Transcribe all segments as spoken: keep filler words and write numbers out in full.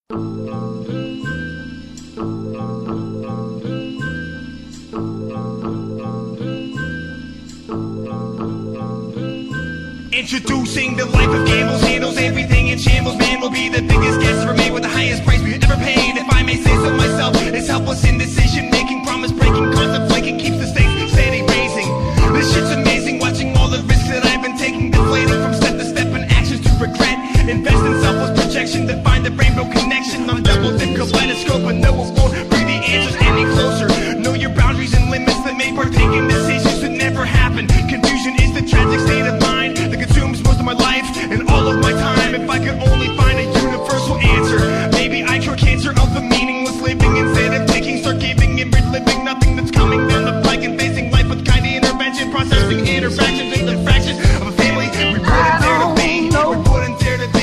Introducing the life of gambles, handles everything in shambles. Man will be the biggest guest ever made with the highest price we've ever paid. If I may say so myself, it's helpless in decision making, promise breaking, concept flaking, keeps the stakes steady raising. This shit's amazing, watching all the risks that I've been taking, deflating from step to step and actions to regret. Invest in selfless projection to find the rainbow connection on a double dip kaleidoscope, and no it won't bring the answers any closer. Know your boundaries and limits that may partake in decisions that never happen. Confusion is the tragic state of mind that consumes most of my life and all of my time. If I could only find a universal answer, maybe I cure cancer of the meaningless living instead of taking, start giving and reliving nothing that's coming down the pike, and facing life with kind intervention, processing interactions and the fractions of a family we wouldn't dare to be. We wouldn't dare to be.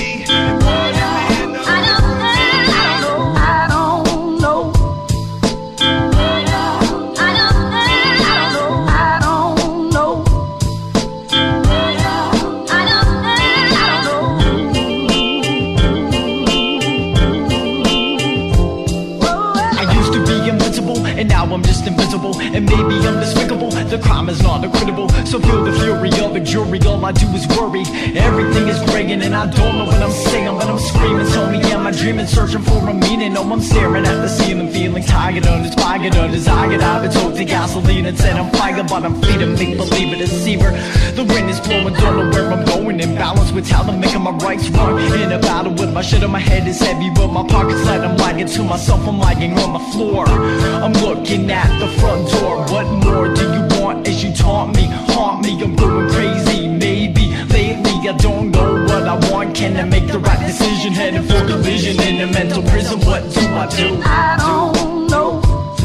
And now I'm just invisible, and maybe I'm despicable. The crime is not equitable, so feel the fury of the jury. All I do is worry, everything is breaking, and I don't know what I'm saying, but I'm screaming. So me, am I dreaming, searching for a meaning? No, I'm staring at the ceiling, feeling tired, uninspired, undesired. I've been told to gasoline and said I'm fired, but I'm free to make believe a deceiver. The wind is blowing, don't know where I'm going. In balance with talent, making my rights wrong. In a battle with my shit on my head is heavy, but my pockets light. I'm lying to myself, I'm lying on the floor. I'm looking at the front door. What more do you want as you taunt me, haunt me? I'm going crazy, maybe lately I don't know what I want. Can I make the right decision? Heading for collision in a mental prison. What do I do? I don't know.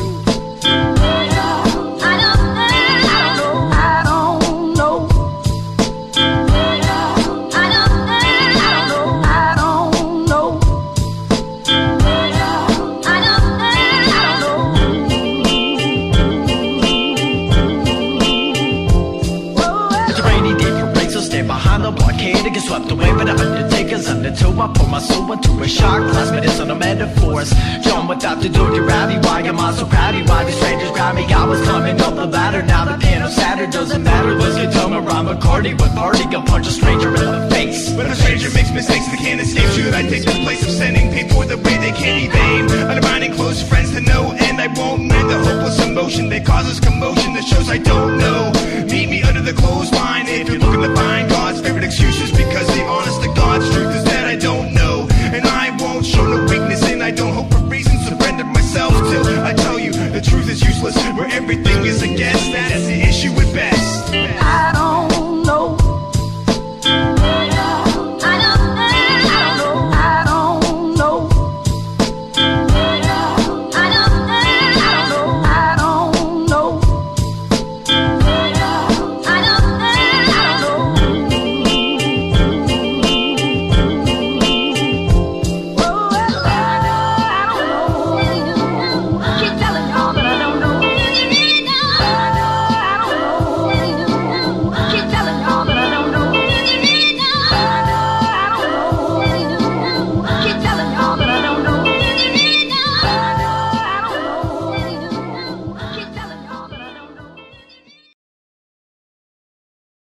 Get swept away by the undertakers. Until I pour my soul into a shot glass, minutes on the metaphors. Drawn without the door to rally. Why am I so proudy? Why do strangers grab me? I was climbing up the ladder, now the piano's sadder. Doesn't matter, let's get done around McCarty. With party, I'll punch a stranger in the face. When a stranger makes mistakes they can't escape, should I take the place of sending paid the way they can't evade? Undermining close friends to no end, I won't mend the hopeless emotion that causes commotion that shows I don't know. Meet me under the clothesline if you're looking to find God's favorite excuses, because the honest to God's truth is that I don't know, and I won't show no weakness, and I don't